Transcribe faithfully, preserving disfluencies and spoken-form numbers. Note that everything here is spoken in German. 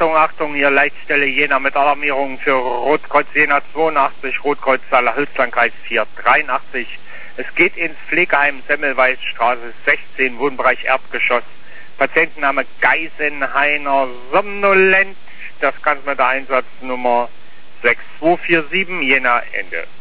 Achtung, Achtung, hier Leitstelle Jena mit Alarmierung für Rotkreuz Jena zweiundachtzig, Rotkreuz Saale-Hülslandkreis vier dreiundachtzig. Es geht ins Pflegeheim Semmelweisstraße sechzehn, Wohnbereich Erdgeschoss. Patientenname Geisenhainer somnolent. Das Ganze mit der Einsatznummer sechs zwei vier sieben, Jena, Ende.